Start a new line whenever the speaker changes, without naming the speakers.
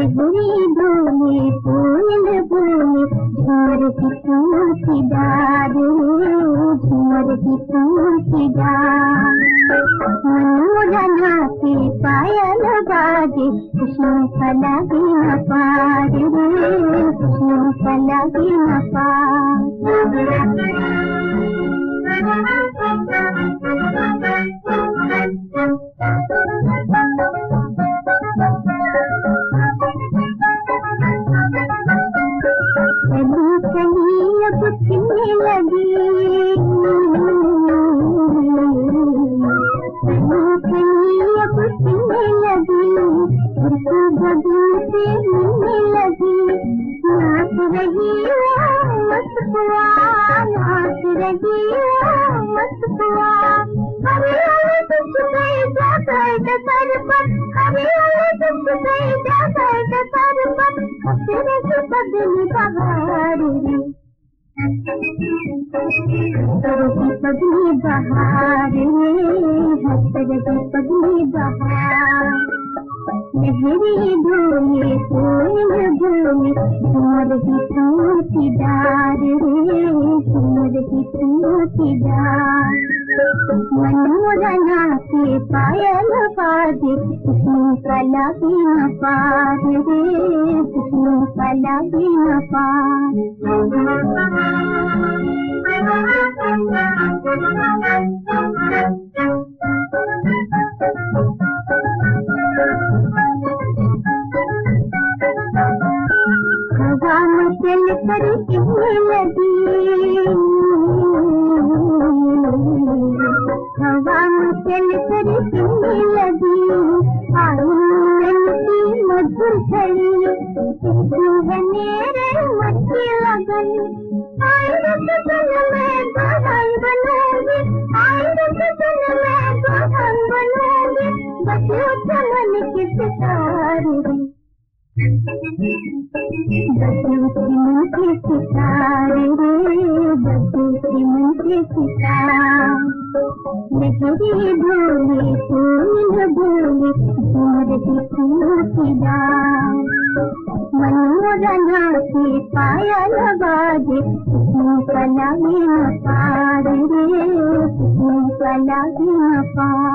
लहरी डोले कोयल बोले झूमर की फूल की डार झूमर की फूल की डार मनोरना के पायल बाजे खुशियों का लगे न पार रे खुशियों का लगे न पार। चली अब खिलने लगी अब खिलने लगी उनको बदल से मिलने लगी नाच रही मस्त बुआ नाच रही मस्त बुआ हरे हरे दुख गए जाकर सर पर हरे हरे दुख गए जाकर सर पर तेरे से बदली बहार तरह की पगली बहार तरह की पगली बहार लहरी डोले कोयल बोले झूमर की फूल की डार झूमर की फूल की डार मनोरना के पायल बाजे खुशियों का लगे न पार खुशियों का लगे न पार। हवा में चल कर कहने लगी हवा में चल कर कहने लगी आई की मधुर छड़ी है मेरे मच्छी लगन आई रतन में बहन बनूंगी आई रतन में बहन बनूंगी बच्चों चमन के सितारे बच्चों की मन के सितारे बच्चों की मन के सितारे लहरी बोले कोयल बोले झूमर की फूल की डार मनोरना के पायल बाजे खुशियों का लगे न पार खुशियों का लगे न पार।